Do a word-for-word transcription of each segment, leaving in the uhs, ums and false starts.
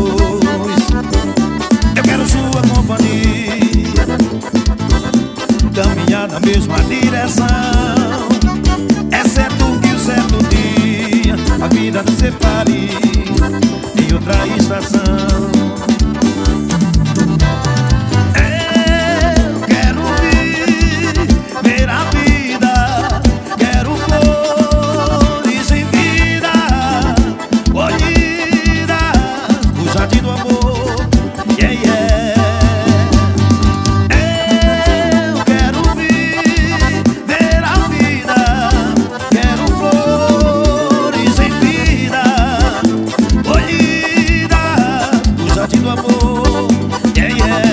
dois. Eu quero sua companhia, caminhar na mesma direção. É certo que o certo dia a vida nos separe em outra estação. Eu quero viver a vida, quero flores em vida, colhidas do jardim do amor. Yeah, yeah. Eu quero viver a vida, quero flores em vida, colhidas do jardim do amor. Yeah, yeah.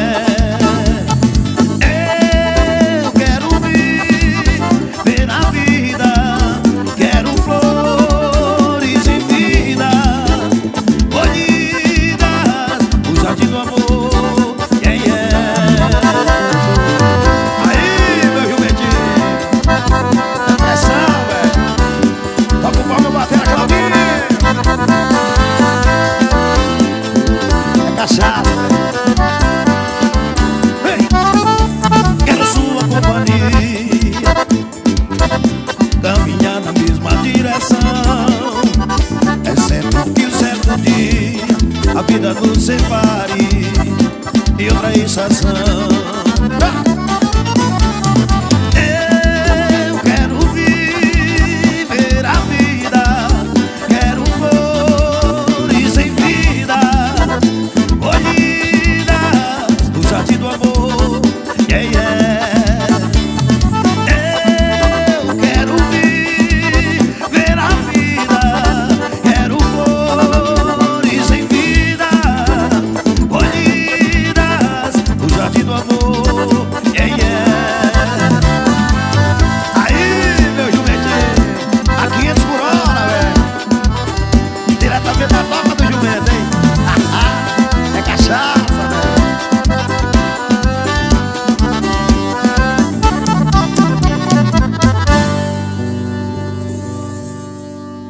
Eu quero viver a vida, quero flores em vida, colhidas do jardim do amor. Yeah, yeah. Aí, meu Juventinho, pressão, velho. Toca o pau, meu batera, Claudinho. É cachaça, velho. Ei, quero sua companhia, caminhar na mesma direção. É certo que o certo dia a vida nos separe em outra estação.